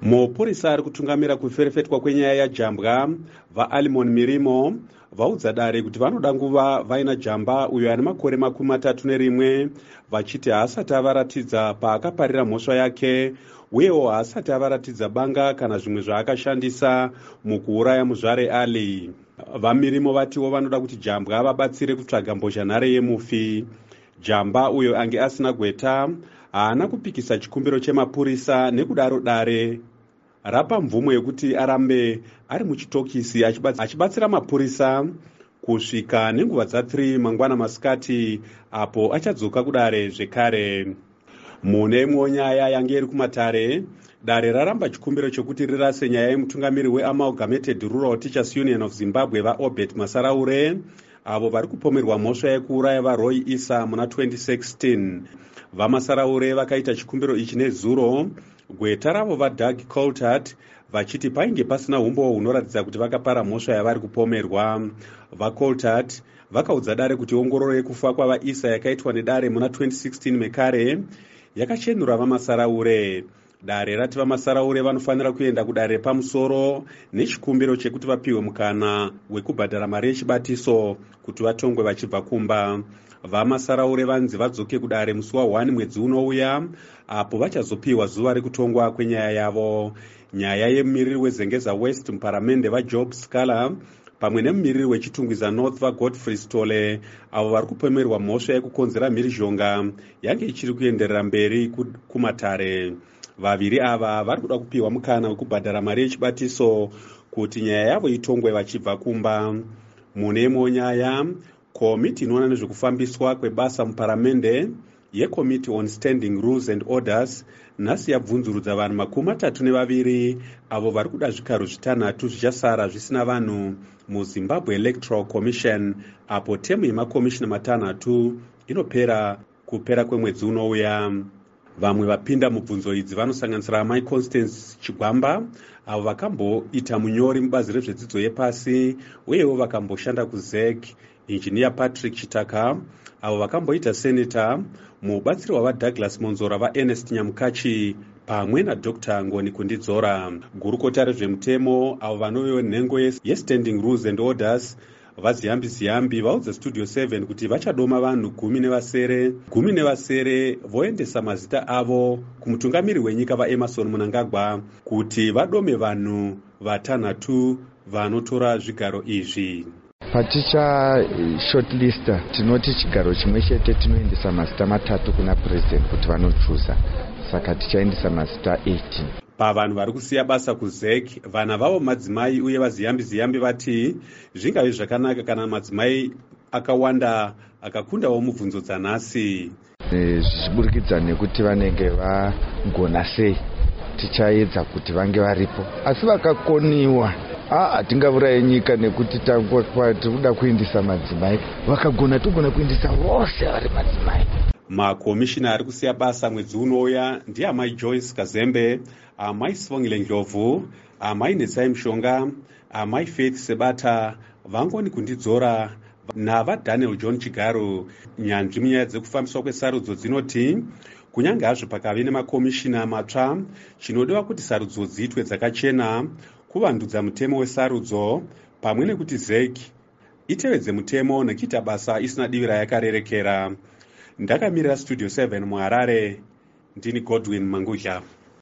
Mapurisa ari kutungamira kuferefetwa kwenyaya yajambwa vaAlimon Mirimo vaudza dare kuti vanoda nguva vaina jamba uyo ane makore 31 vachiti haasati avaratidza paakaparira mhosva yake uyewo haasati avaratidza banga kana zvimwe zvaakashandisa mukuuraya muzvare Ali. VaMirimo vatiwo vanoda kuti jambwa vabatsire kutsvaga mbozhanhare yemufi. Jamba uyo ange asina gweta haana kupikisa chikumbiro chemapurisa, nekudaro dare rapa mvumo yekuti arambe ari muchitokisi achibatsira mapurisa kusvika nenguva dza3 mangwana masikati apo achadzoka kudare zvekare. Mune imwe nyaya yange iri kumatare, dare raramba chikumbiro chokuti rirase nyaya yemutungamiri weAmalgamated Rural Teachers Union of Zimbabwe vaObert Masaraure avo vari kupomerwa mhosva yekuuraya vaRoy Issa muna 2016. VaMasaraure vakaita chikumbiro ichi nezuro, gweta ravo vaDoug Coulthard vachiti painge pasina umbowo hunoratidza kuti vakapara mhosva yavari kupomerwa. VaCoulthard vakaudza dare kuti ongororo yekufa kwavaIssa yakaitwa nedare muna 2016 mekare yakachenura vaMasaraure. Dare rati vaMasaraure vanofanira kuenda kudare pamusoro nechikumbiro chekuti vapiwe mukana wekubhadhara mari yechibatiso kuti vatongwe vachibva kumba. VaMasaraure vanzi vadzoke kudare musi wa1 mwedzi unouya apo vachazopiwa zuva rekutongwa kwenyaya yavo. Nyaya yemumiriri weZengeza West muparamende vaJob Scala pamwe nemumiriri wechitungwiza North vaGodfrey Stole avo vari kupomerwa mhosva yekukonzera mhirizhonga yange ichiri kuenderera mberi kumatare. Vaviri ava vari kuda kupiwa mukana wekubhadhara mari yechibatiso kuti nyaya yavo itongwe vachibva kumba. Mune imwe nyaya, komiti inoona nezvekufambiswa kwebasa muparamende yeCommittee on Standing Rules and Orders nhasi yabvunzurudza vanhu 32 avo vari kuda zvikaro 6 zvichasara zvisina vanhu muZimbabwe Electoral Commission apo temu yemakomishina 5 inopera kupera kwemwedzi unouya. Vamwe vapinda mubvunzo idzi vanosanganisira Mai Constance Chigwamba avo vakamboita munyori mubazi rezvedzidzo yepasi uyewo vakamboshanda kuZEC, Injiniya Patrick Chitaka avo vakamboita senator, mubatsiri wavaDouglas Monzora vaErnest Nyamukachi pamwe naDr Ngoni Kundidzora. Gurukota rezvemutemo avo vanovewo nhengo yeStanding Rules and Orders vaziyambi vaudza Studio 7 kuti vachadoma vanhu 10 voendesa mazita avo kumutungamiri wenyika vaEmmerson Mnangagwa kuti vadome vanhu 5 vanotora zvigaro izvi. Paticha shortlista tinoti chigaro chimwe chete tinoendesa mazita 3 kuna president kuti vanochuza, saka tichaendesa mazita 18. Pavanhu vari kusiya basa kuZEC, vana vavo madzimai uye vaziyambi vati zvingave zvakanaka kana madzimai akawanda akakundawo mubvunzo dzanhasi. Zvichiburikidza nekuti vanenge vagona sei, tichaedza kuti vange varipo, asi vakakoniwa hatingavurayi nyika nekuti tikuda kuindisa madzimai, vakagona togona kuindisa vose vari madzimai. Makomishina ari kusiya basa mwedzi unouya ndiamai Joyce Kazembe, amai Sivongile Ndlovu, amai Netsai Mushonga, amai Faith Sebata, Vangoni Kundidzora navaDaniel John Chigaro. Nyanzvi munyaya dzekufambiswa kwesarudzo dzinoti kunyange hazvo pakave nemakomishina matsva, chinodiwa kuti sarudzo dziitwe dzakachena, kuvandudza mutemo wesarudzo pamwe nekuti ZEC itevedze mutemo nekuita basa isina divi rayakarerekera. Ndakamirira Studio 7 muHarare, ndini Godwin Mangudla.